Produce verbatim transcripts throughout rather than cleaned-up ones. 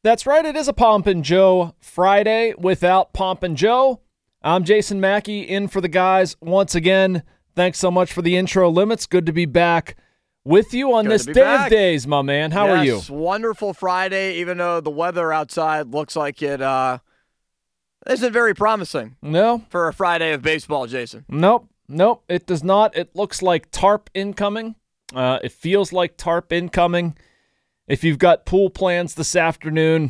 That's right. It is a Pomp and Joe Friday without Pomp and Joe. I'm Jason Mackey in for the guys once again. Thanks so much for the intro, Limits. Good to be back with you on Good this day back. of days, days, my man. How yes, are you? Wonderful Friday, even though the weather outside looks like it uh, isn't very promising. No. For a Friday of baseball, Jason. Nope. Nope. It does not. It looks like tarp incoming. Uh, it feels like tarp incoming. If you've got pool plans this afternoon,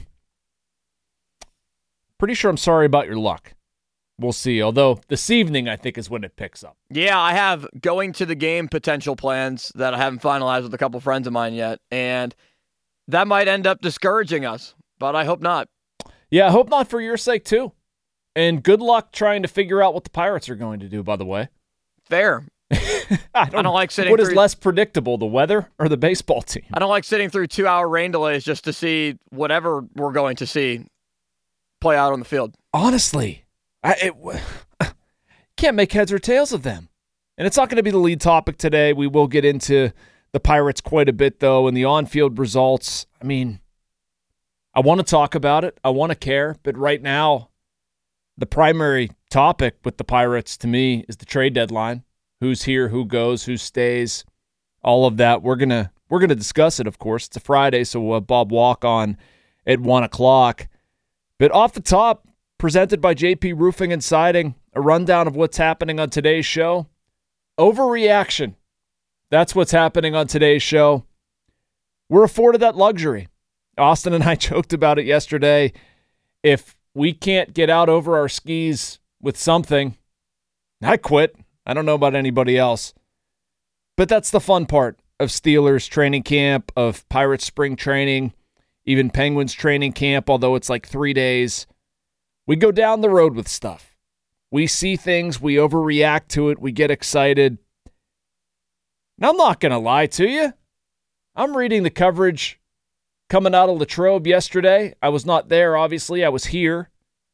pretty sure I'm sorry about your luck. We'll see. Although this evening, I think, is when it picks up. Yeah, I have going to the game potential plans that I haven't finalized with a couple friends of mine yet. And that might end up discouraging us, but I hope not. Yeah, I hope not for your sake, too. And good luck trying to figure out what the Pirates are going to do, by the way. Fair. I, don't, I don't like sitting What through, is less predictable, the weather or the baseball team? I don't like sitting through two-hour rain delays just to see whatever we're going to see play out on the field. Honestly, I it, can't make heads or tails of them. And it's not going to be the lead topic today. We will get into the Pirates quite a bit, though, and the on-field results. I mean, I want to talk about it. I want to care. But right now, the primary topic with the Pirates, to me, is the trade deadline. Who's here, who goes, who stays, all of that. We're gonna we're gonna discuss it, of course. It's a Friday, so we'll have Bob Walk on at one o'clock. But off the top, presented by J P Roofing and Siding, a rundown of what's happening on today's show. Overreaction. That's what's happening on today's show. We're afforded that luxury. Austin and I joked about it yesterday. If we can't get out over our skis with something, I quit. I don't know about anybody else. But that's the fun part of Steelers training camp, of Pirates spring training, even Penguins training camp, although it's like three days. We go down the road with stuff. We see things, we overreact to it, we get excited. Now, I'm not going to lie to you. I'm reading the coverage coming out of Latrobe yesterday. I was not there, obviously. I was here.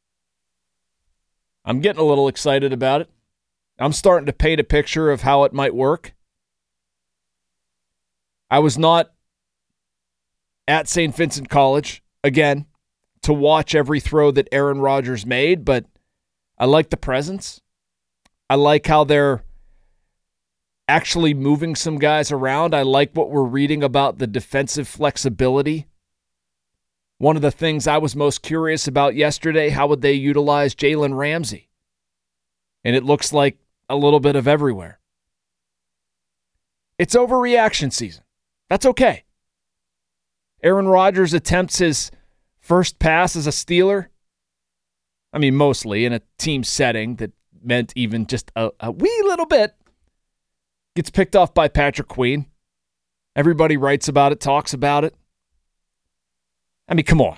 I'm getting a little excited about it. I'm starting to paint a picture of how it might work. I was not at Saint Vincent College, again, to watch every throw that Aaron Rodgers made, but I like the presence. I like how they're actually moving some guys around. I like what we're reading about the defensive flexibility. One of the things I was most curious about yesterday, how would they utilize Jalen Ramsey? And it looks like a little bit of everywhere. It's overreaction season. That's okay. Aaron Rodgers attempts his first pass as a Steeler. I mean, mostly in a team setting that meant even just a, a wee little bit. Gets picked off by Patrick Queen. Everybody writes about it, talks about it. I mean, come on.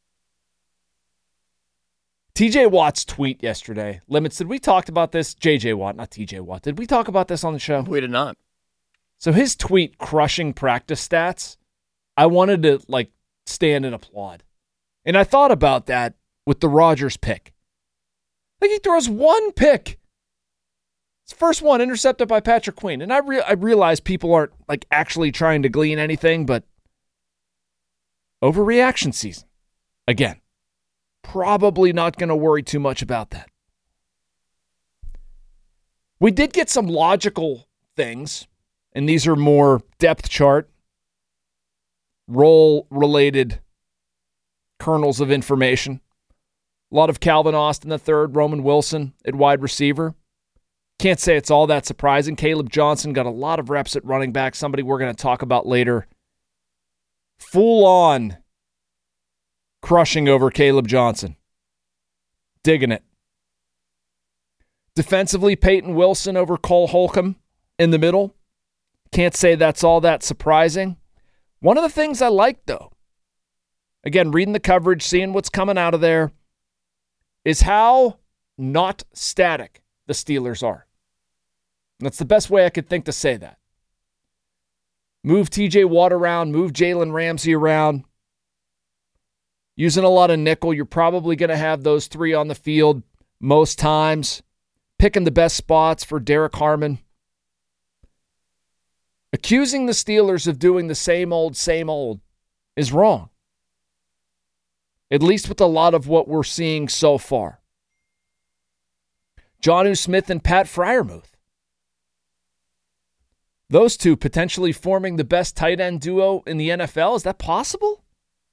T J Watt's tweet yesterday. Limits, did we talk about this? J J Watt, not T J Watt. Did we talk about this on the show? We did not. So his tweet, crushing practice stats, I wanted to, like, stand and applaud. And I thought about that with the Rodgers pick. Like, he throws one pick. His first one intercepted by Patrick Queen. And I, re- I realize people aren't, like, actually trying to glean anything, but overreaction season. Again. Probably not going to worry too much about that. We did get some logical things, and these are more depth chart, role-related kernels of information. A lot of Calvin Austin the third, Roman Wilson at wide receiver. Can't say it's all that surprising. Caleb Johnson got a lot of reps at running back, somebody we're going to talk about later. Full-on crushing over Caleb Johnson. Digging it. Defensively, Peyton Wilson over Cole Holcomb in the middle. Can't say that's all that surprising. One of the things I like, though, again, reading the coverage, seeing what's coming out of there, is how not static the Steelers are. That's the best way I could think to say that. Move T J Watt around, move Jalen Ramsey around. Using a lot of nickel, you're probably going to have those three on the field most times. Picking the best spots for Derek Harmon. Accusing the Steelers of doing the same old, same old is wrong. at least with a lot of what we're seeing so far. Jonnu Smith and Pat Freiermuth. Those two potentially forming the best tight end duo in the N F L. Is that possible?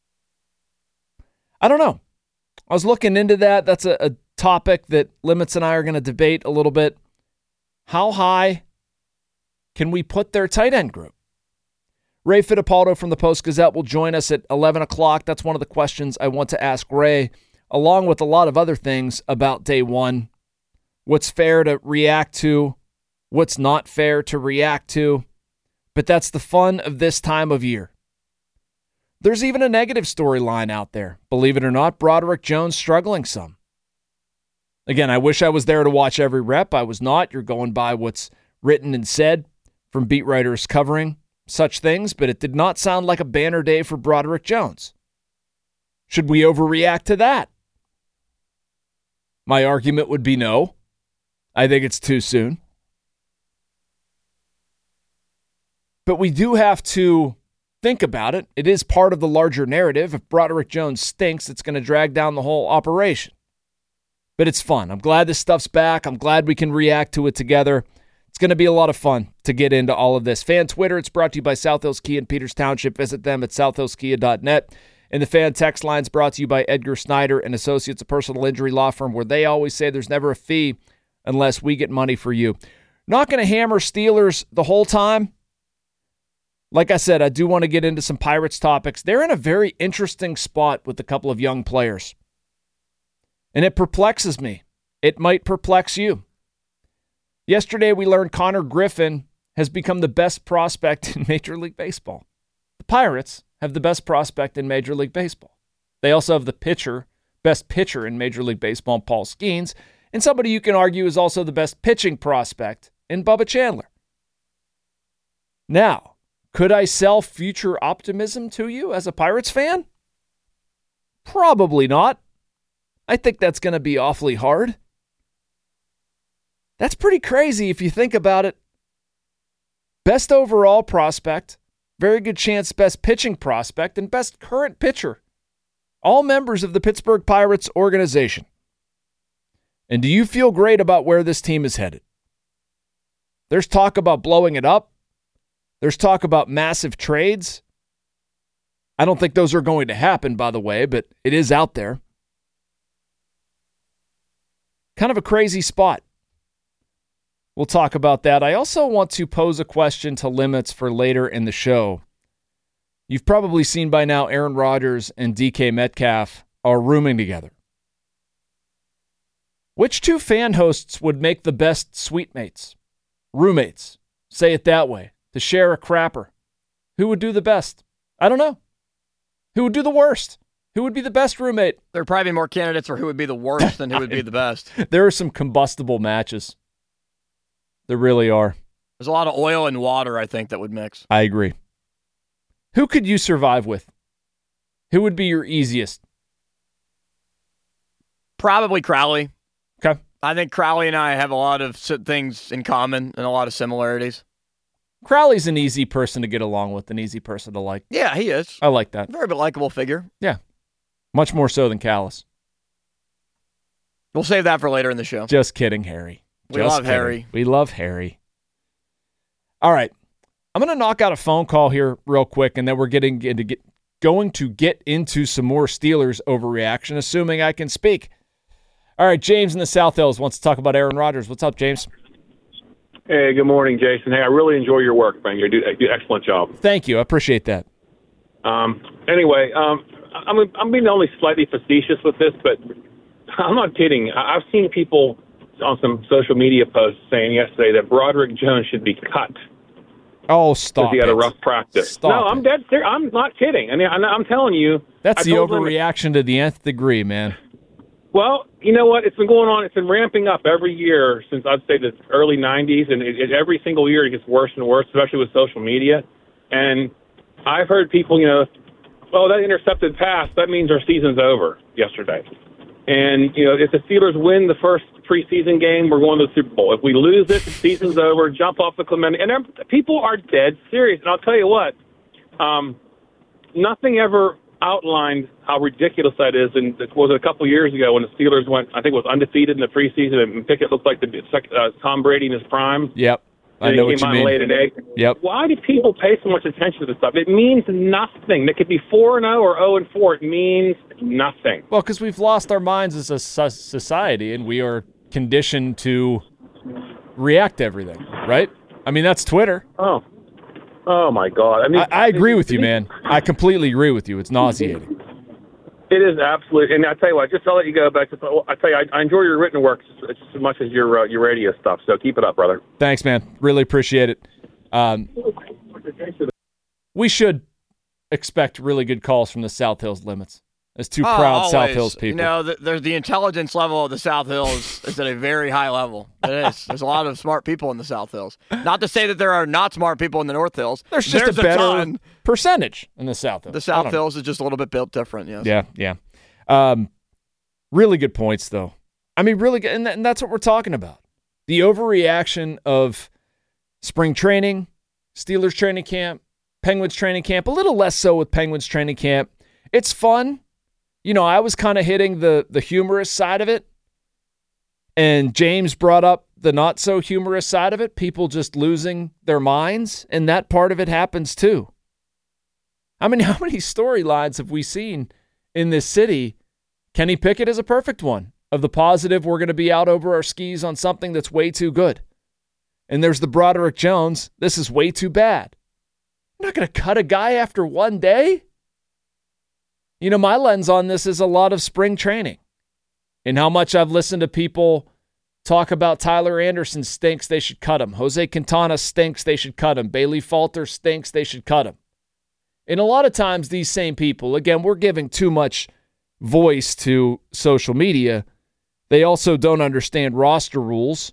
I don't know. I was looking into that. That's a, a topic that Limits and I are going to debate a little bit. How high can we put their tight end group? Ray Fittipaldo from the Post-Gazette will join us at eleven o'clock. That's one of the questions I want to ask Ray, along with a lot of other things about day one. What's fair to react to, what's not fair to react to. But that's the fun of this time of year. There's even a negative storyline out there. Believe it or not, Broderick Jones struggling some. Again, I wish I was there to watch every rep. I was not. You're going by what's written and said from beat writers covering such things, but it did not sound like a banner day for Broderick Jones. Should we overreact to that? My argument would be no. I think it's too soon. But we do have to think about it. It is part of the larger narrative. If Broderick Jones stinks, it's going to drag down the whole operation. But it's fun. I'm glad this stuff's back. I'm glad we can react to it together. It's going to be a lot of fun to get into all of this. Fan Twitter, it's brought to you by South Hills Kia in Peters Township. Visit them at south hills kia dot net. And the fan text line's brought to you by Edgar Snyder and Associates, a personal injury law firm where they always say there's never a fee unless we get money for you. Not going to hammer Steelers the whole time. Like I said, I do want to get into some Pirates topics. They're in a very interesting spot with a couple of young players. And it perplexes me. It might perplex you. Yesterday, we learned Connor Griffin has become the best prospect in Major League Baseball. The Pirates have the best prospect in Major League Baseball. They also have the pitcher, best pitcher in Major League Baseball, Paul Skeens, and somebody you can argue is also the best pitching prospect in Bubba Chandler. Now, could I sell future optimism to you as a Pirates fan? Probably not. I think that's going to be awfully hard. That's pretty crazy if you think about it. Best overall prospect, very good chance best pitching prospect, and best current pitcher. All members of the Pittsburgh Pirates organization. And do you feel great about where this team is headed? There's talk about blowing it up. There's talk about massive trades. I don't think those are going to happen, by the way, but it is out there. Kind of a crazy spot. We'll talk about that. I also want to pose a question to Limits for later in the show. You've probably seen by now Aaron Rodgers and D K Metcalf are rooming together. Which two fan hosts would make the best suite mates? Roommates. Say it that way. To share a crapper. Who would do the best? I don't know. Who would do the worst? Who would be the best roommate? There are probably more candidates for who would be the worst than who would be the best. There are some combustible matches. There really are. There's a lot of oil and water, I think, that would mix. I agree. Who could you survive with? Who would be your easiest? Probably Crowley. Okay. I think Crowley and I have a lot of things in common and a lot of similarities. Crowley's an easy person to get along with, an easy person to like. Yeah, he is. I like that. Very likable figure. Yeah. Much more so than Callis. We'll save that for later in the show. Just kidding, Harry. We Just love kidding. Harry. We love Harry. All right. I'm going to knock out a phone call here real quick, and then we're getting into get, going to get into some more Steelers overreaction, assuming I can speak. All right, James in the South Hills wants to talk about Aaron Rodgers. What's up, James? Hey, good morning, Jason. Hey, I really enjoy your work, man. You do, you do an excellent job. Thank you. I appreciate that. Um, anyway, um, I'm, I'm being only slightly facetious with this, but I'm not kidding. I- I've seen people on some social media posts saying yesterday that Broderick Jones should be cut. Oh, stop Because he had it. a rough practice. Stop no, I'm it. dead serious. I'm not kidding. I mean, I'm I'm telling you. That's I the told them- overreaction to the nth degree, man. Well, you know what? It's been going on. It's been ramping up every year since I'd say the early nineties, and it, it, every single year it gets worse and worse, especially with social media. And I've heard people, you know, oh, that intercepted pass, that means our season's over yesterday. And, you know, if the Steelers win the first preseason game, we're going to the Super Bowl. If we lose it, the season's over, jump off the Clemente. And people are dead serious. And I'll tell you what, um, nothing ever outlined how ridiculous that is. And it was a couple years ago when the Steelers went, I think it was undefeated in the preseason, and Pickett looked like the uh, Tom Brady in his prime. Yep. I and know he what came you out mean. and laid an egg. Yep. Why do people pay so much attention to this stuff? It means nothing. It could be four and oh or oh and four. It means nothing. Well, because we've lost our minds as a society, and we are conditioned to react to everything, right? I mean, that's Twitter. Oh. Oh, my God. I mean, I, I agree with you, man. I completely agree with you. It's nauseating. It is absolutely, and I tell you what, just to let you go back. Just, I tell you, I, I enjoy your written work just, just as much as your uh, your radio stuff. So keep it up, brother. Thanks, man. Really appreciate it. Um, we should expect really good calls from the South Hills Limits. As two oh, proud always. South Hills people. You know, the, there's the intelligence level of the South Hills is at a very high level. It is. There's a lot of smart people in the South Hills. Not to say that there are not smart people in the North Hills. There's just there's a better a ton. percentage in the South Hills. The South Hills know. is just a little bit built different, yes. Yeah, yeah. Um, really good points, though. I mean, really good, and, th- and that's what we're talking about. The overreaction of spring training, Steelers training camp, Penguins training camp, a little less so with Penguins training camp. It's fun. You know, I was kind of hitting the the humorous side of it, and James brought up the not-so-humorous side of it, people just losing their minds, and that part of it happens too. I mean, how many storylines have we seen in this city? Kenny Pickett is a perfect one of the positive, we're going to be out over our skis on something that's way too good. And there's the Broderick Jones, this is way too bad. You're not going to cut a guy after one day? You know, my lens on this is a lot of spring training and how much I've listened to people talk about Tyler Anderson stinks, they should cut him. Jose Quintana stinks, they should cut him. Bailey Falter stinks, they should cut him. And a lot of times these same people, again, we're giving too much voice to social media. They also don't understand roster rules.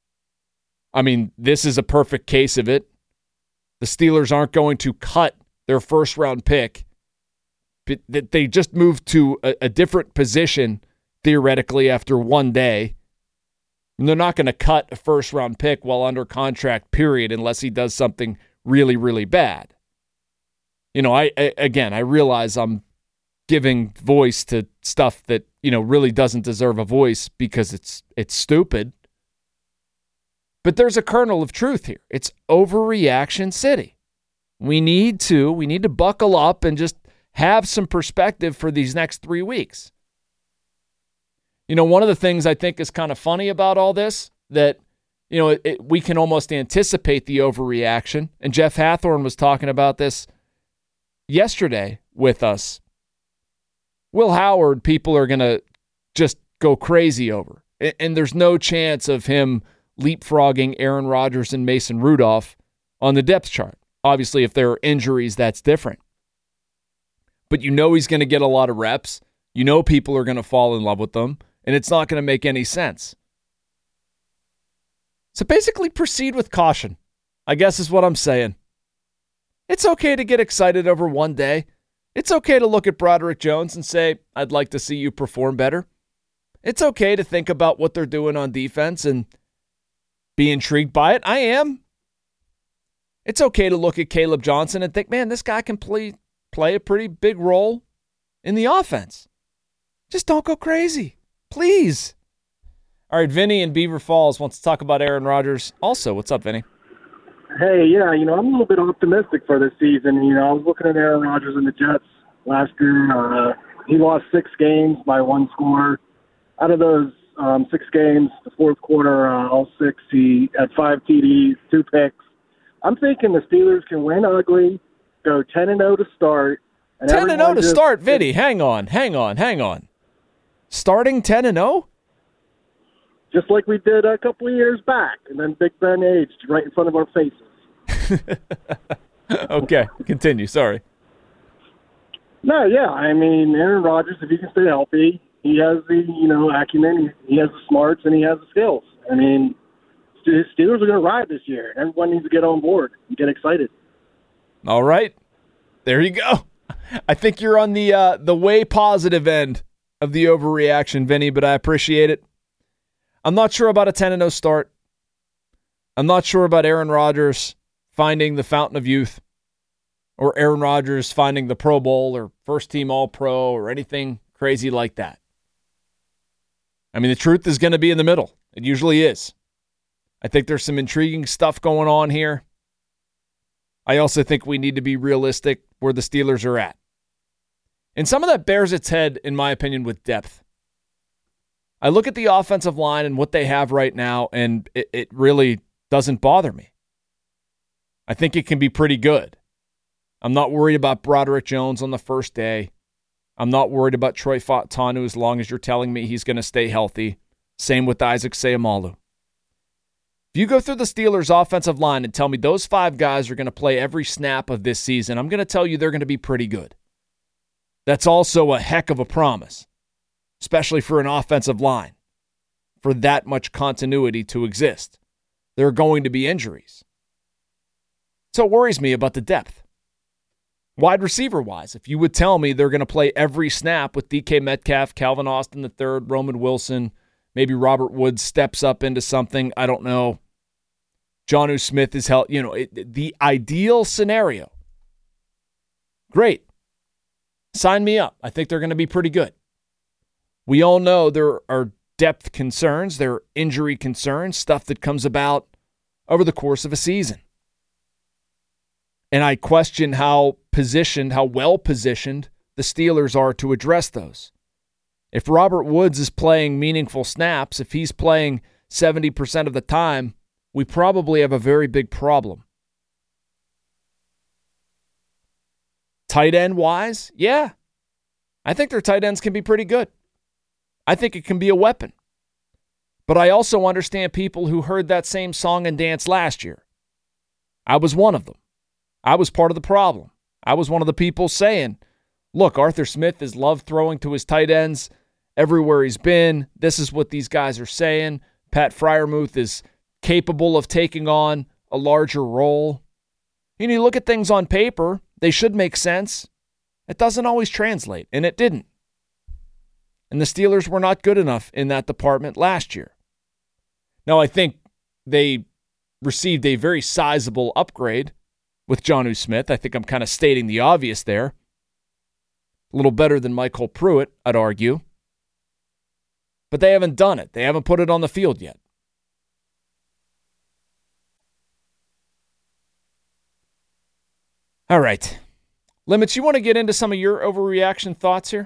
I mean, this is a perfect case of it. The Steelers aren't going to cut their first round pick. They just moved to a, a different position, theoretically, after one day. And they're not going to cut a first-round pick while under contract, period, unless he does something really, really bad. You know, I, I again, I realize I'm giving voice to stuff that, you know, really doesn't deserve a voice because it's it's stupid. But there's a kernel of truth here. It's overreaction city. We need to, we need to buckle up and just have some perspective for these next three weeks. You know, one of the things I think is kind of funny about all this, that, you know, it, it, we can almost anticipate the overreaction. And Jeff Hathorn was talking about this yesterday with us. Will Howard, people are going to just go crazy over. And, and there's no chance of him leapfrogging Aaron Rodgers and Mason Rudolph on the depth chart. Obviously, if there are injuries, that's different. But you know he's going to get a lot of reps. You know people are going to fall in love with them, and it's not going to make any sense. So basically proceed with caution, I guess is what I'm saying. It's okay to get excited over one day. It's okay to look at Broderick Jones and say, I'd like to see you perform better. It's okay to think about what they're doing on defense and be intrigued by it. I am. It's okay to look at Caleb Johnson and think, man, this guy can play play a pretty big role in the offense. Just don't go crazy. Please. All right, Vinny in Beaver Falls wants to talk about Aaron Rodgers. Also, what's up, Vinny? Hey, yeah, you know, I'm a little bit optimistic for this season. You know, I was looking at Aaron Rodgers and the Jets last year. Uh, he lost six games by one score. Out of those um, six games, the fourth quarter, uh, all six, he had five T Ds, two picks. I'm thinking the Steelers can win ugly, go ten and oh to start. And ten and oh to just, start, Vinny. Hang on, hang on, hang on. Starting ten and oh? Just like we did a couple of years back, and then Big Ben aged right in front of our faces. Okay, continue. Sorry. No, yeah, I mean, Aaron Rodgers, if he can stay healthy, he has the, you know, acumen, he has the smarts, and he has the skills. I mean, the Steelers are going to ride this year. Everyone needs to get on board and get excited. All right. There you go. I think you're on the uh, the way positive end of the overreaction, Vinny, but I appreciate it. I'm not sure about a ten and oh start. I'm not sure about Aaron Rodgers finding the fountain of youth. or Aaron Rodgers finding the Pro Bowl or first team All-Pro or anything crazy like that. I mean, the truth is going to be in the middle. It usually is. I think there's some intriguing stuff going on here. I also think we need to be realistic where the Steelers are at. And some of that bears its head, in my opinion, with depth. I look at the offensive line and what they have right now, and it, it really doesn't bother me. I think it can be pretty good. I'm not worried about Broderick Jones on the first day. I'm not worried about Troy Fautanu as long as you're telling me he's going to stay healthy. Same with Isaac Seumalo. If you go through the Steelers' offensive line and tell me those five guys are going to play every snap of this season, I'm going to tell you they're going to be pretty good. That's also a heck of a promise, especially for an offensive line, for that much continuity to exist. There are going to be injuries. So it worries me about the depth. Wide receiver-wise, if you would tell me they're going to play every snap with D K Metcalf, Calvin Austin the third, Roman Wilson, maybe Robert Woods steps up into something, I don't know. Jonnu Smith is held, you know, it, the ideal scenario. Great. Sign me up. I think they're going to be pretty good. We all know there are depth concerns, there are injury concerns, stuff that comes about over the course of a season. And I question how positioned, how well positioned the Steelers are to address those. If Robert Woods is playing meaningful snaps, if he's playing seventy percent of the time, we probably have a very big problem. Tight end wise, yeah. I think their tight ends can be pretty good. I think it can be a weapon. But I also understand people who heard that same song and dance last year. I was one of them. I was part of the problem. I was one of the people saying, look, Arthur Smith has loved throwing to his tight ends everywhere he's been. This is what these guys are saying. Pat Freiermuth is capable of taking on a larger role. You know, you look at things on paper, they should make sense. It doesn't always translate, and it didn't. And the Steelers were not good enough in that department last year. Now, I think they received a very sizable upgrade with Jonnu Smith. I think I'm kind of stating the obvious there. A little better than Michael Pruitt, I'd argue. But they haven't done it. They haven't put it on the field yet. All right. Limits, you want to get into some of your overreaction thoughts here?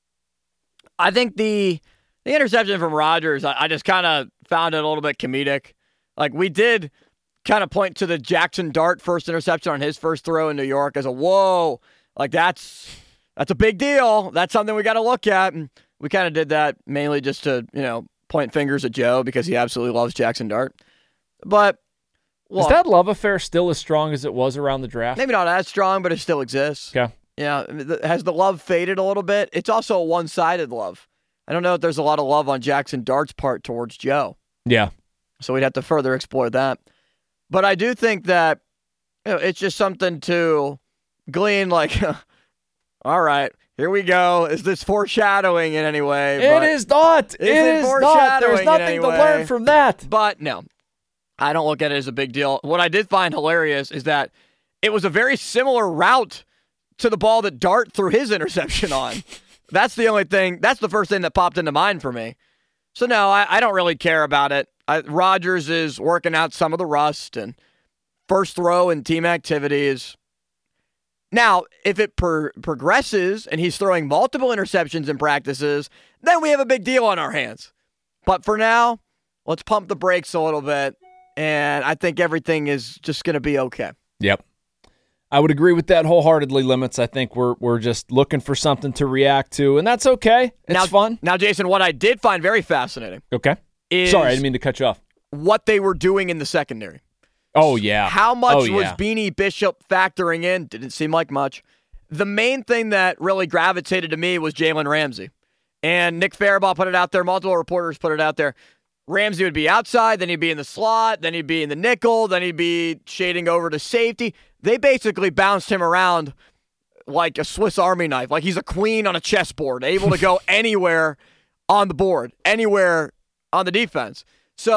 I think the the interception from Rodgers, I, I just kind of found it a little bit comedic. Like, we did kind of point to the Jackson Dart first interception on his first throw in New York as a, whoa, like that's that's a big deal. That's something we got to look at. And we kind of did that mainly just to, you know, point fingers at Joe because he absolutely loves Jackson Dart. But look, is that love affair still as strong as it was around the draft? Maybe not as strong, but it still exists. Yeah. Yeah. Has the love faded a little bit? It's also a one-sided love. I don't know if there's a lot of love on Jackson Dart's part towards Joe. Yeah. So we'd have to further explore that. But I do think that, you know, it's just something to glean, like, all right, here we go. Is this foreshadowing in any way? It but is not. Is it it is not. There's foreshadowing in nothing any to way? learn from that. But no, I don't look at it as a big deal. What I did find hilarious is that it was a very similar route to the ball that Dart threw his interception on. That's the only thing. That's the first thing that popped into mind for me. So no, I, I don't really care about it. I, Rodgers is working out some of the rust and first throw and team activities. Now, if it per- progresses and he's throwing multiple interceptions in practices, then we have a big deal on our hands. But for now, let's pump the brakes a little bit, and I think everything is just going to be okay. Yep. I would agree with that wholeheartedly, Limits. I think we're we're just looking for something to react to, and that's okay. It's now, fun. Now, Jason, what I did find very fascinating. Okay. Is Sorry, I didn't mean to cut you off. What they were doing in the secondary. Oh, yeah. How much oh, was yeah. Beanie Bishop factoring in? Didn't seem like much. The main thing that really gravitated to me was Jalen Ramsey. And Nick Farabaugh put it out there. Multiple reporters put it out there. Ramsey would be outside, then he'd be in the slot, then he'd be in the nickel, then he'd be shading over to safety. They basically bounced him around like a Swiss Army knife, like he's a queen on a chessboard, able to go anywhere on the board, anywhere on the defense. So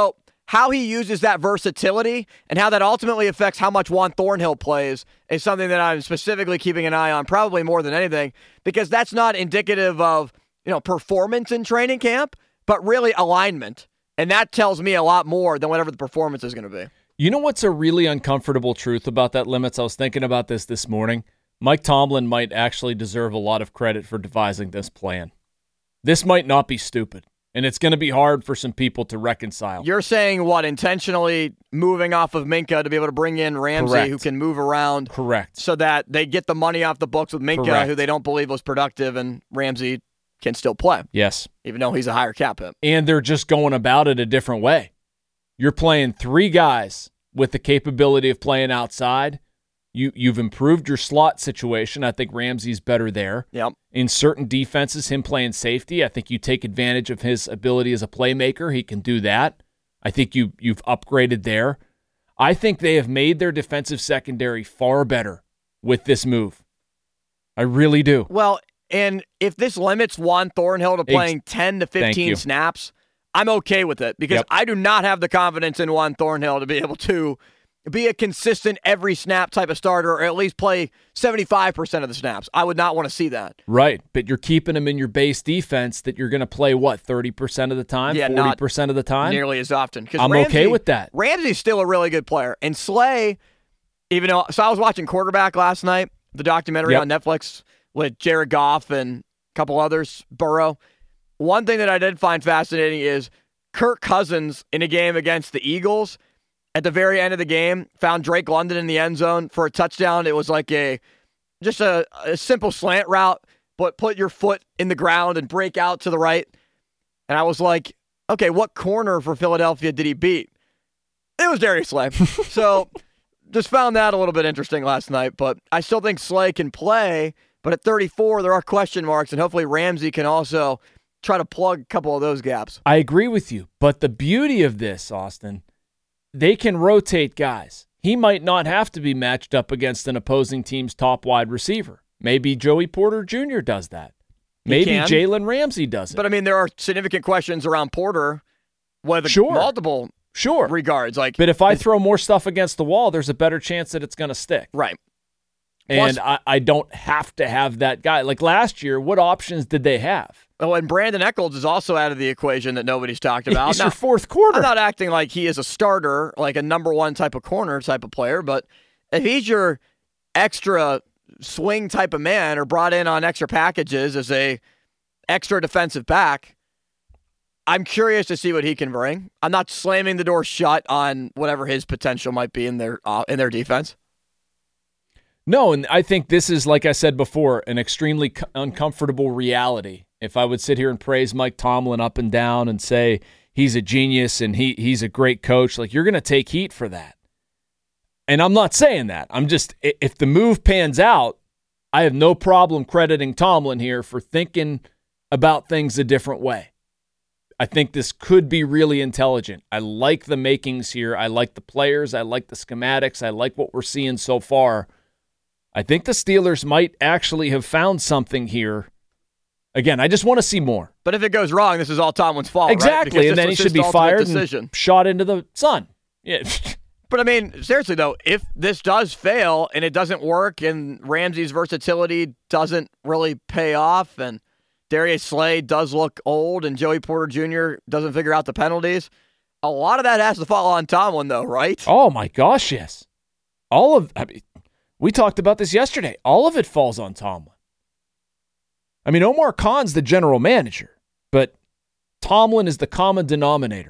how he uses that versatility and how that ultimately affects how much Juan Thornhill plays is something that I'm specifically keeping an eye on, probably more than anything, because that's not indicative of, you know, performance in training camp, but really alignment. And that tells me a lot more than whatever the performance is going to be. You know what's a really uncomfortable truth about that limits? I was thinking about this this morning. Mike Tomlin might actually deserve a lot of credit for devising this plan. This might not be stupid, and it's going to be hard for some people to reconcile. You're saying what, intentionally moving off of Minkah to be able to bring in Ramsey, Correct. who can move around. Correct. So that they get the money off the books with Minkah, Correct. who they don't believe was productive, and Ramsey can still play. Yes. Even though he's a higher cap hit. And they're just going about it a different way. You're playing three guys with the capability of playing outside. You, you've improved your slot situation. I think Ramsey's better there. Yep. In certain defenses, him playing safety, I think you take advantage of his ability as a playmaker. He can do that. I think you, you've upgraded there. I think they have made their defensive secondary far better with this move. I really do. Well, and if this limits Juan Thornhill to playing Ex- ten to fifteen snaps, I'm okay with it because Yep. I do not have the confidence in Juan Thornhill to be able to be a consistent every snap type of starter, or at least play seventy-five percent of the snaps. I would not want to see that. Right, but you're keeping him in your base defense that you're going to play, what, thirty percent of the time, Yeah, forty percent of the time? Nearly as often. 'Cause I'm Ramsey, okay with that. Ramsey's still a really good player. And Slay, even though, so I was watching Quarterback last night, the documentary Yep. on Netflix with Jared Goff and a couple others, Burrow. One thing that I did find fascinating is Kirk Cousins in a game against the Eagles at the very end of the game found Drake London in the end zone for a touchdown. It was like a just a, a simple slant route, but put your foot in the ground and break out to the right. And I was like, okay, what corner for Philadelphia did he beat? It was Darius Slay. So just found that a little bit interesting last night, but I still think Slay can play. But at thirty-four, there are question marks, and hopefully Ramsey can also try to plug a couple of those gaps. I agree with you, but the beauty of this, Austin, they can rotate guys. He might not have to be matched up against an opposing team's top wide receiver. Maybe Joey Porter Junior does that. Maybe Jalen Ramsey does it. But, I mean, there are significant questions around Porter with Sure. multiple Sure. regards. Like, But if I throw more stuff against the wall, there's a better chance that it's going to stick. right. And Plus- I, I don't have to have that guy. Like last year, what options did they have? Oh, and Brandon Echols is also out of the equation that nobody's talked about. He's Now, your fourth quarter. I'm not acting like he is a starter, like a number one type of corner type of player, but if he's your extra swing type of man or brought in on extra packages as a extra defensive back, I'm curious to see what he can bring. I'm not slamming the door shut on whatever his potential might be in their uh, in their defense. No, and I think this is, like I said before, an extremely c- uncomfortable reality. If I would sit here and praise Mike Tomlin up and down and say he's a genius and he he's a great coach, like you're going to take heat for that. And I'm not saying that. I'm just, if the move pans out, I have no problem crediting Tomlin here for thinking about things a different way. I think this could be really intelligent. I like the makings here. I like the players. I like the schematics. I like what we're seeing so far. I think the Steelers might actually have found something here. Again, I just want to see more. But if it goes wrong, this is all Tomlin's fault, Exactly, right? and then he should be fired and shot into the sun. Yeah. But, I mean, seriously, though, if this does fail and it doesn't work and Ramsey's versatility doesn't really pay off and Darius Slay does look old and Joey Porter Junior doesn't figure out the penalties, a lot of that has to fall on Tomlin, though, right? Oh, my gosh, yes. All of I mean, we talked about this yesterday. All of it falls on Tomlin. I mean, Omar Khan's the general manager, but Tomlin is the common denominator.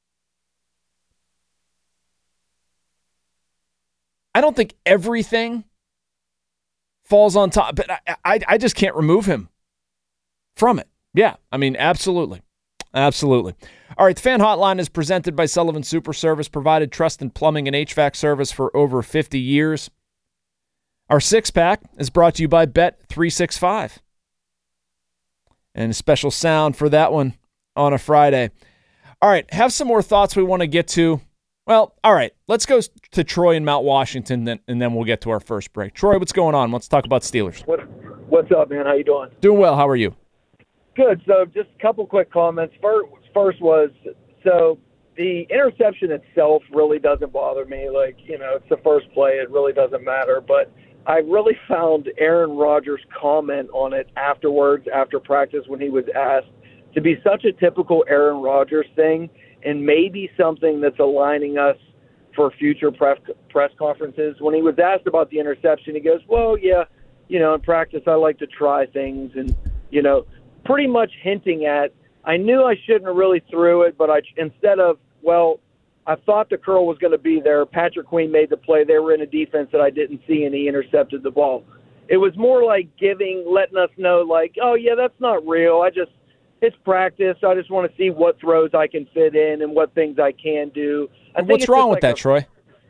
I don't think everything falls on top, but I, I, I just can't remove him from it. Yeah, I mean, absolutely. Absolutely. All right, the Fan Hotline is presented by Sullivan Super Service, provided trust in plumbing and H V A C service for over fifty years. Our six-pack is brought to you by Bet three sixty-five. And a special sound for that one on a Friday. All right, have some more thoughts we want to get to. Well, all right, let's go to Troy in Mount Washington, then, and then we'll get to our first break. Troy, what's going on? Let's talk about Steelers. What, what's up, man? How you doing? Doing well. How are you? Good. So just a couple quick comments. First, first was, so the interception itself really doesn't bother me. Like, you know, it's the first play. It really doesn't matter. But I really found Aaron Rodgers' comment on it afterwards, after practice, when he was asked, to be such a typical Aaron Rodgers thing, and maybe something that's aligning us for future press press conferences. When he was asked about the interception, he goes, well, yeah, you know, in practice I like to try things, and, you know, pretty much hinting at, I knew I shouldn't have really threw it, but I instead of, well, I thought the curl was going to be there. Patrick Queen made the play. They were in a defense that I didn't see, and he intercepted the ball. It was more like giving, letting us know, like, oh, yeah, that's not real. I just, it's practice. I just want to see what throws I can fit in and what things I can do. I think What's wrong with like that, a, Troy?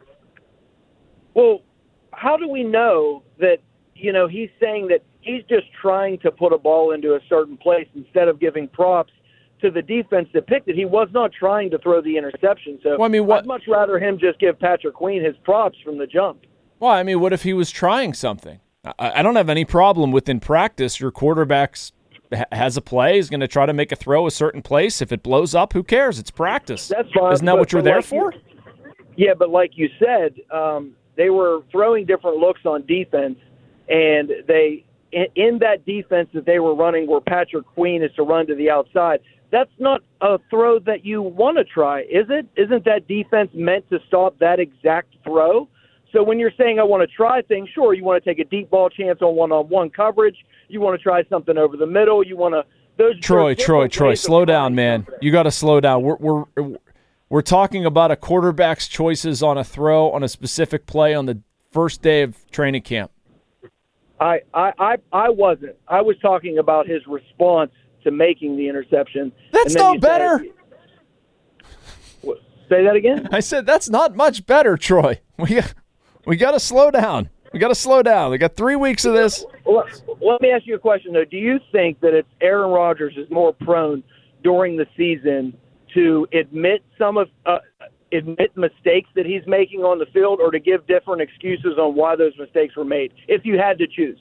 Well, how do we know that, you know, he's saying that he's just trying to put a ball into a certain place instead of giving props to the defense that picked it? He was not trying to throw the interception. So well, I mean, what, I'd much rather him just give Patrick Queen his props from the jump. Well, I mean, what if he was trying something? I, I don't have any problem with, in practice, your quarterback's has a play, is going to try to make a throw a certain place. If it blows up, who cares? It's practice. That's fine. Isn't that but, what you're there like for? You, yeah, but like you said, um, they were throwing different looks on defense, and they in, in that defense that they were running where Patrick Queen is to run to the outside, that's not a throw that you want to try, is it? Isn't that defense meant to stop that exact throw? So when you're saying I want to try things, sure, you want to take a deep ball chance on one-on-one coverage. You want to try something over the middle. You want to those. Troy, Troy, Troy, slow down, man. You got to slow down. We're we're we're talking about a quarterback's choices on a throw on a specific play on the first day of training camp. I I I, I wasn't. I was talking about his response to making the interception. That's no better. Say, say that again? I said that's not much better, Troy. We we got to slow down. We got to slow down. We got three weeks of this. Well, let me ask you a question, though. Do you think that it's Aaron Rodgers is more prone during the season to admit some of uh, admit mistakes that he's making on the field, or to give different excuses on why those mistakes were made, if you had to choose?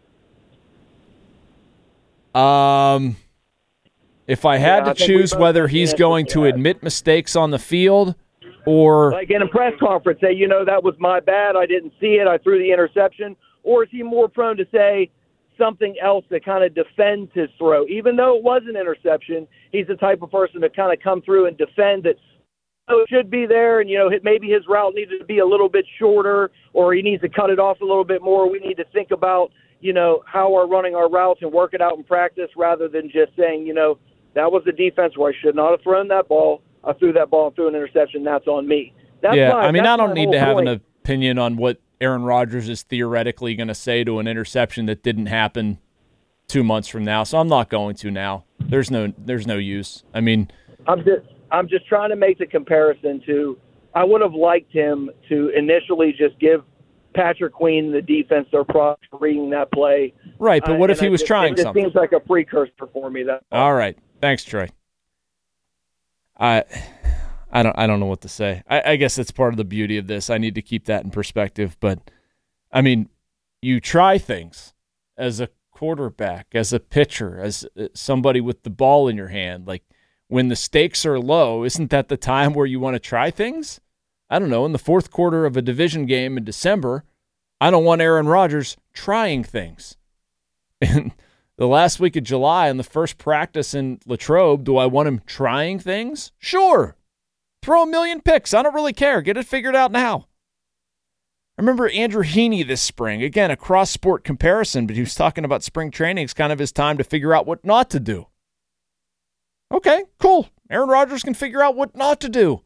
Um, if I had yeah, to I choose whether he's going to that. admit mistakes on the field or... Like in a press conference, say, you know, that was my bad, I didn't see it, I threw the interception. Or is he more prone to say something else that kind of defends his throw? Even though it was an interception, he's the type of person to kind of come through and defend that, oh, it should be there, and, you know, maybe his route needed to be a little bit shorter, or he needs to cut it off a little bit more. We need to think about, you know, how we're running our routes and work it out in practice, rather than just saying, you know, that was the defense where I should not have thrown that ball. I threw that ball and threw an interception. That's on me. That's yeah, my, I mean, I don't need to have point. an opinion on what Aaron Rodgers is theoretically going to say to an interception that didn't happen two months from now. So I'm not going to now. There's no, there's no use. I mean, I'm just, I'm just trying to make the comparison to. I would have liked him to initially just give Patrick Queen the defense their props for reading that play. Right, but what uh, if he I was just, trying it just something? Seems like a precursor for me. That. All right, thanks, Troy. I, I don't, I don't know what to say. I, I guess that's part of the beauty of this. I need to keep that in perspective. But, I mean, you try things as a quarterback, as a pitcher, as somebody with the ball in your hand. Like, when the stakes are low, isn't that the time where you want to try things? I don't know. In the fourth quarter of a division game in December, I don't want Aaron Rodgers trying things. In the last week of July, in the first practice in Latrobe, do I want him trying things? Sure. Throw a million picks. I don't really care. Get it figured out now. I remember Andrew Heaney this spring. Again, a cross-sport comparison, but he was talking about spring training. It's kind of his time to figure out what not to do. Okay, cool. Aaron Rodgers can figure out what not to do.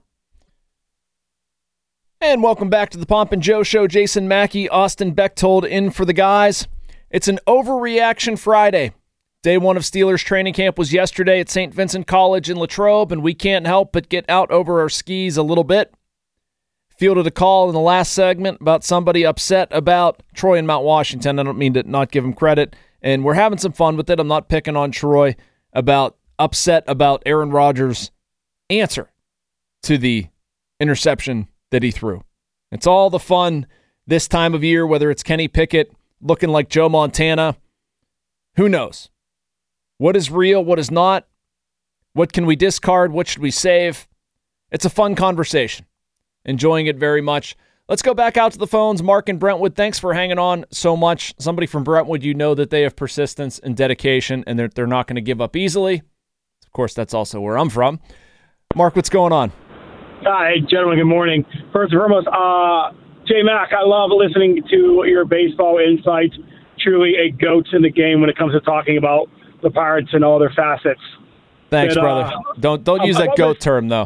And welcome back to the Pomp and Joe Show. Jason Mackey, Austin Bechtold in for the guys. It's an overreaction Friday. Day one of Steelers training camp was yesterday at Saint Vincent College in Latrobe, and we can't help but get out over our skis a little bit. Fielded a call in the last segment about somebody upset about Troy in Mount Washington. I don't mean to not give him credit, and we're having some fun with it. I'm not picking on Troy about upset about Aaron Rodgers' answer to the interception that he threw. It's all the fun this time of year, whether it's Kenny Pickett looking like Joe Montana. Who knows? What is real? What is not? What can we discard? What should we save? it's a fun conversation. Enjoying it very much. Let's go back out to the phones. Mark and Brentwood, thanks for hanging on so much. Somebody from Brentwood, you know that they have persistence and dedication, and they're, they're not going to give up easily. Of course, that's also where I'm from. Mark, what's going on? Hi, gentlemen. Good morning. First and foremost, uh, J Mac, I love listening to your baseball insights. Truly a goat in the game when it comes to talking about the Pirates and all their facets. Thanks, but, brother. Uh, don't don't use that goat this, term, though.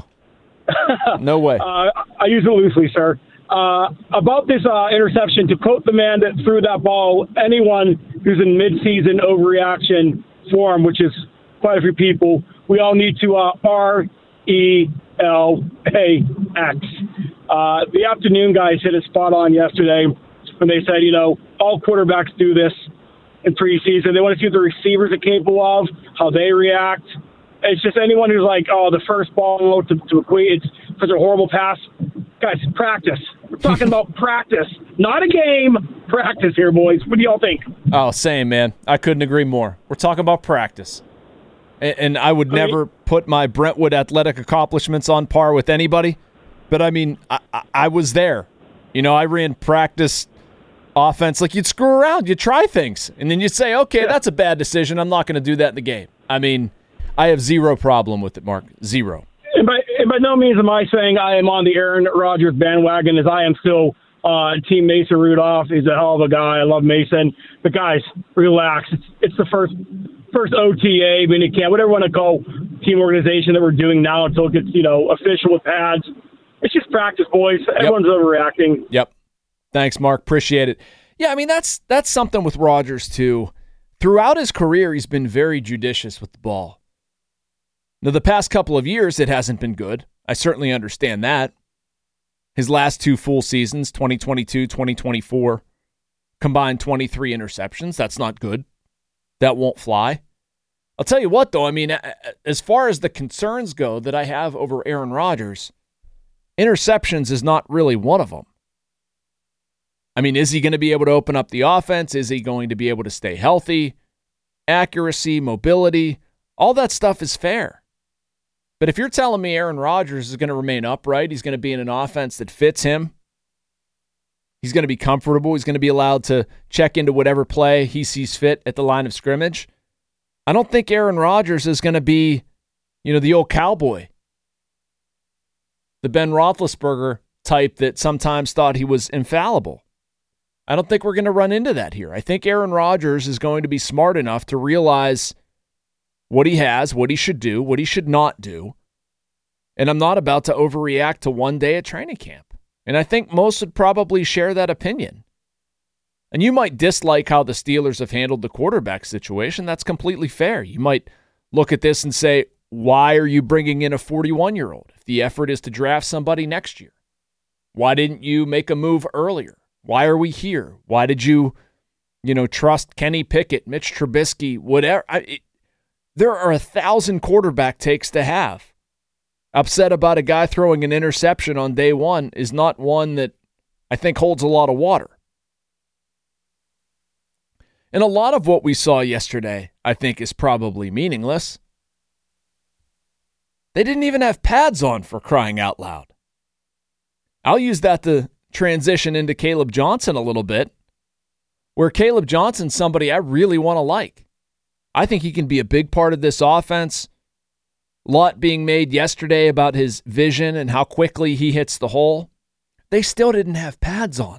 No way. Uh, I use it loosely, sir. Uh, about this uh, interception, to quote the man that threw that ball, anyone who's in mid-season overreaction form, which is quite a few people, we all need to uh, R E L A X. Uh, the afternoon guys hit it spot on yesterday when they said, you know, all quarterbacks do this in preseason. They want to see what the receivers are capable of, how they react. It's just anyone who's like, oh, the first ball to, to equate, it's such a horrible pass. Guys, practice. We're talking about practice, not a game. Practice here, boys. What do y'all think? Oh, same, man. I couldn't agree more. We're talking about practice. And, and I would I never mean, put my Brentwood athletic accomplishments on par with anybody. But, I mean, I, I, I was there. You know, I ran practice offense. Like, you'd screw around. You'd try things. And then you'd say, okay, yeah. that's a bad decision. I'm not going to do that in the game. I mean, I have zero problem with it, Mark. Zero. And by, and by no means am I saying I am on the Aaron Rodgers bandwagon, as I am still uh, Team Mason Rudolph. He's a hell of a guy. I love Mason. But, guys, relax. It's, it's the first first O T A, minicamp, whatever you want to call team organization that we're doing now until it gets, you know, official with pads. It's just practice, boys. Everyone's yep. overreacting. Yep. Thanks, Mark. Appreciate it. Yeah, I mean, that's that's something with Rodgers, too. Throughout his career, he's been very judicious with the ball. Now, the past couple of years, it hasn't been good. I certainly understand that. His last two full seasons, twenty twenty-two, twenty twenty-four, combined twenty-three interceptions. That's not good. That won't fly. I'll tell you what, though. I mean, as far as the concerns go that I have over Aaron Rodgers, interceptions is not really one of them. I mean, is he going to be able to open up the offense? Is he going to be able to stay healthy? Accuracy, mobility, all that stuff is fair. But if you're telling me Aaron Rodgers is going to remain upright, he's going to be in an offense that fits him, he's going to be comfortable, he's going to be allowed to check into whatever play he sees fit at the line of scrimmage, I don't think Aaron Rodgers is going to be, you know, the old cowboy, the Ben Roethlisberger type that sometimes thought he was infallible. I don't think we're going to run into that here. I think Aaron Rodgers is going to be smart enough to realize what he has, what he should do, what he should not do. And I'm not about to overreact to one day at training camp. And I think most would probably share that opinion. And you might dislike how the Steelers have handled the quarterback situation. That's completely fair. You might look at this and say, why are you bringing in a forty-one-year-old if the effort is to draft somebody next year? Why didn't you make a move earlier? Why are we here? Why did you, you know, trust Kenny Pickett, Mitch Trubisky, whatever? I, it, there are a thousand quarterback takes to have. Upset about a guy throwing an interception on day one is not one that I think holds a lot of water. And a lot of what we saw yesterday, I think, is probably meaningless. They didn't even have pads on, for crying out loud. I'll use that to transition into Caleb Johnson a little bit, where Caleb Johnson's somebody I really want to like. I think he can be a big part of this offense. A lot being made yesterday about his vision and how quickly he hits the hole. They still didn't have pads on.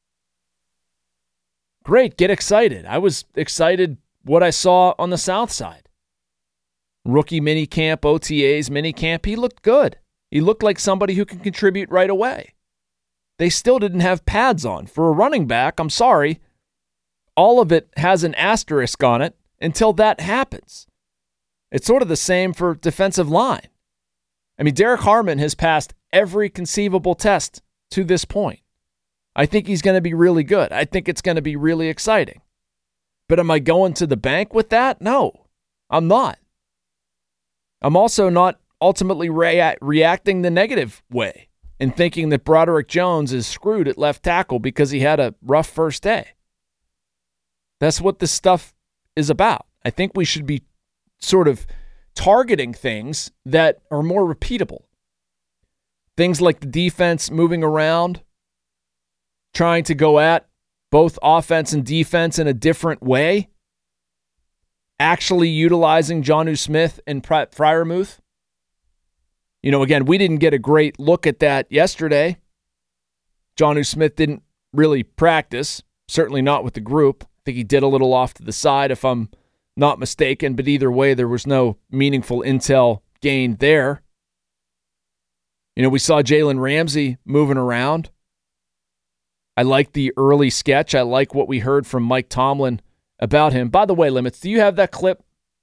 Great, get excited. I was excited what I saw on the south side. Rookie minicamp, O T As minicamp, he looked good. He looked like somebody who can contribute right away. They still didn't have pads on. For a running back, I'm sorry, all of it has an asterisk on it until that happens. It's sort of the same for defensive line. I mean, Derek Harmon has passed every conceivable test to this point. I think he's going to be really good. I think it's going to be really exciting. But am I going to the bank with that? No, I'm not. I'm also not ultimately rea- reacting the negative way and thinking that Broderick Jones is screwed at left tackle because he had a rough first day. That's what this stuff is about. I think we should be sort of targeting things that are more repeatable. things like the defense moving around, trying to go at both offense and defense in a different way, actually utilizing Jonnu Smith and Freiermuth. You know, again, we didn't get a great look at that yesterday. Jonnu Smith didn't really practice, certainly not with the group. I think he did a little off to the side, if I'm not mistaken, but either way, there was no meaningful intel gained there. You know, we saw Jalen Ramsey moving around. I like the early sketch. I like what we heard from Mike Tomlin about him. By the way, Limits, do you have that clip?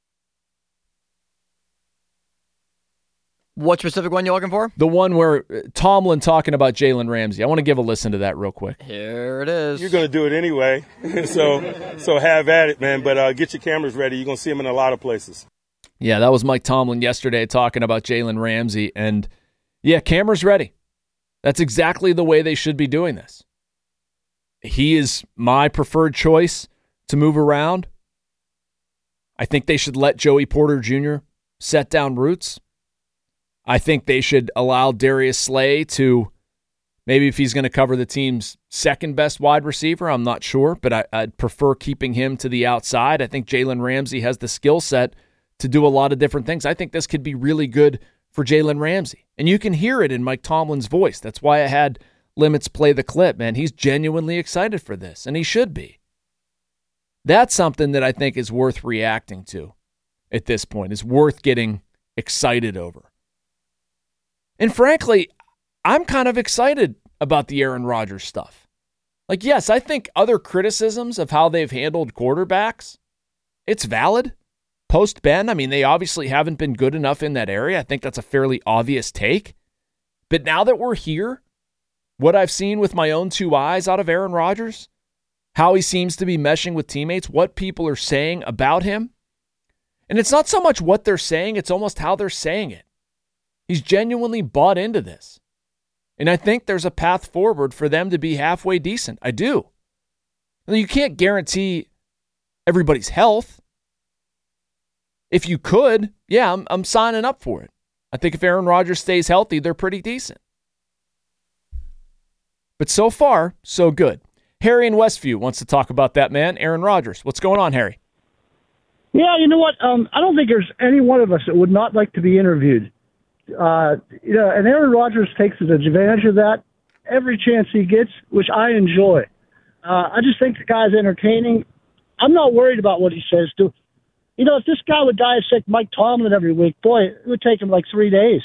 What specific one you looking for? The one where Tomlin talking about Jalen Ramsey. I want to give a listen to that real quick. Here it is. You're going to do it anyway, so so have at it, man. But uh, get your cameras ready. You're going to see him in a lot of places. Yeah, that was Mike Tomlin yesterday talking about Jalen Ramsey. And, yeah, cameras ready. That's exactly the way they should be doing this. He is my preferred choice to move around. I think they should let Joey Porter Junior set down roots. I think they should allow Darius Slay to, maybe if he's going to cover the team's second best wide receiver, I'm not sure, but I, I'd prefer keeping him to the outside. I think Jalen Ramsey has the skill set to do a lot of different things. I think this could be really good for Jalen Ramsey. And you can hear it in Mike Tomlin's voice. That's why I had Limits play the clip, man. He's genuinely excited for this, and he should be. That's something that I think is worth reacting to at this point, is worth getting excited over. And frankly, I'm kind of excited about the Aaron Rodgers stuff. Like, yes, I think other criticisms of how they've handled quarterbacks, it's valid. Post-Ben, I mean, they obviously haven't been good enough in that area. I think that's a fairly obvious take. But now that we're here, what I've seen with my own two eyes out of Aaron Rodgers, how he seems to be meshing with teammates, what people are saying about him, and it's not so much what they're saying, it's almost how they're saying it. He's genuinely bought into this. And I think there's a path forward for them to be halfway decent. I do. You can't guarantee everybody's health. If you could, yeah, I'm, I'm signing up for it. I think if Aaron Rodgers stays healthy, they're pretty decent. But so far, so good. Harry in Westview wants to talk about that man, Aaron Rodgers. What's going on, Harry? Yeah, you know what? Um, I don't think there's any one of us that would not like to be interviewed. Uh, you know, and Aaron Rodgers takes advantage of that every chance he gets, which I enjoy. Uh, I just think the guy's entertaining. I'm not worried about what he says. To, you know, if this guy would dissect Mike Tomlin every week, boy, it would take him like three days.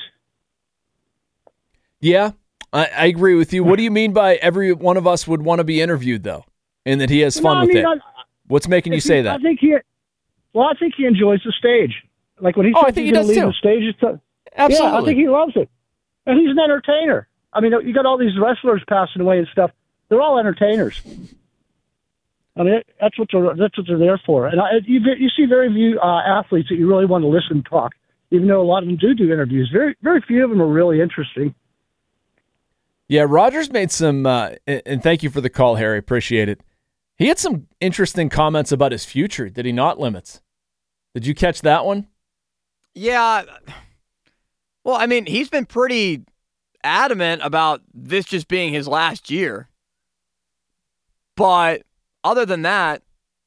Yeah, I, I agree with you. What do you mean by every one of us would want to be interviewed, though, and that he has fun no, I with mean, it? I, What's making you say he, that? I think he, well, I think he enjoys the stage. Like when he oh, says I think he's he going to leave too. the stage, it's a, Absolutely. yeah, I think he loves it. And he's an entertainer. I mean, you got all these wrestlers passing away and stuff. They're all entertainers. I mean, that's what they're that's what they're there for. And I, you you see very few uh, athletes that you really want to listen to talk, even though a lot of them do do interviews. Very very few of them are really interesting. Yeah, Rodgers made some, uh, and thank you for the call, Harry. Appreciate it. He had some interesting comments about his future. Did he not, Limits? Did you catch that one? Yeah. Well, I mean, he's been pretty adamant about this just being his last year. But other than that,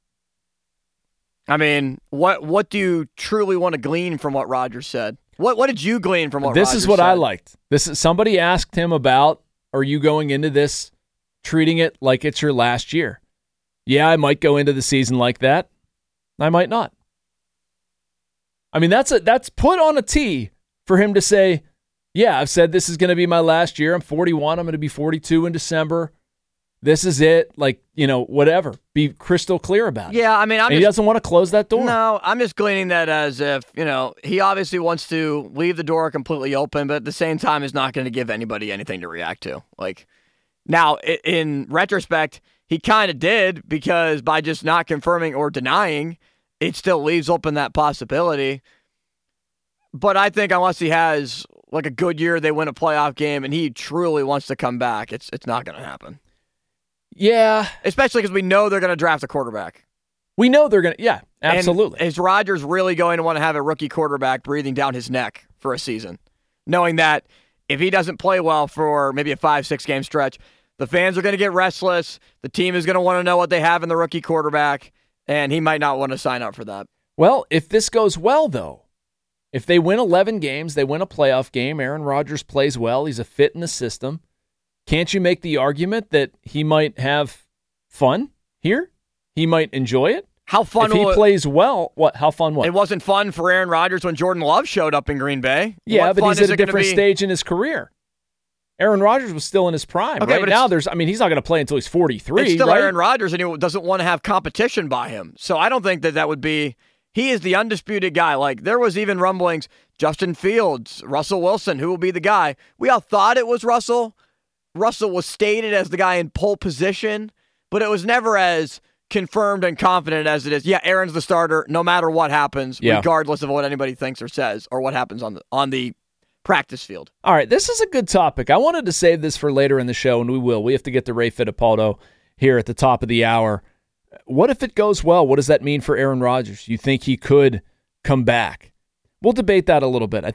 I mean, what what do you truly want to glean from what Rodgers said? What what did you glean from what this Rodgers is what said? I liked. This is somebody asked him about, are you going into this treating it like it's your last year? Yeah, I might go into the season like that. I might not. I mean, that's a, that's put on a tee for him to say, yeah, I've said this is going to be my last year. I'm forty-one. I'm going to be forty-two in December. This is it. Like, you know, whatever. Be crystal clear about it. Yeah, I mean, I'm and just, he doesn't want to close that door. No, I'm just gleaning that as if, you know, he obviously wants to leave the door completely open, but at the same time is not going to give anybody anything to react to. Like, now, in retrospect, he kind of did, because by just not confirming or denying, it still leaves open that possibility. But I think unless he has like a good year, they win a playoff game, and he truly wants to come back, it's it's not going to happen. Yeah. Especially because we know they're going to draft a quarterback. We know they're going to, yeah, absolutely. And is Rodgers really going to want to have a rookie quarterback breathing down his neck for a season? Knowing that if he doesn't play well for maybe a five, six game stretch, the fans are going to get restless. The team is going to want to know what they have in the rookie quarterback, and he might not want to sign up for that. Well, if this goes well, though, if they win eleven games, they win a playoff game, Aaron Rodgers plays well, he's a fit in the system, can't you make the argument that he might have fun here? He might enjoy it? How fun if he will it, plays well? What? How fun? What? It wasn't fun for Aaron Rodgers when Jordan Love showed up in Green Bay. Yeah, what but he's is at a different be? stage in his career. Aaron Rodgers was still in his prime. Okay, right but now, there's. I mean, he's not going to play until he's forty-three. It's still right? Aaron Rodgers, and he doesn't want to have competition by him. So I don't think that that would be. He is the undisputed guy. Like, there was even rumblings, Justin Fields, Russell Wilson, who will be the guy. We all thought it was Russell. Russell was stated as the guy in pole position, but it was never as confirmed and confident as it is. Yeah, Aaron's the starter no matter what happens, yeah. regardless of what anybody thinks or says or what happens on the on the practice field. All right, this is a good topic. I wanted to save this for later in the show, and we will. We have to get to Ray Fittipaldo here at the top of the hour. What if it goes well? What does that mean for Aaron Rodgers? You think he could come back? We'll debate that a little bit. I,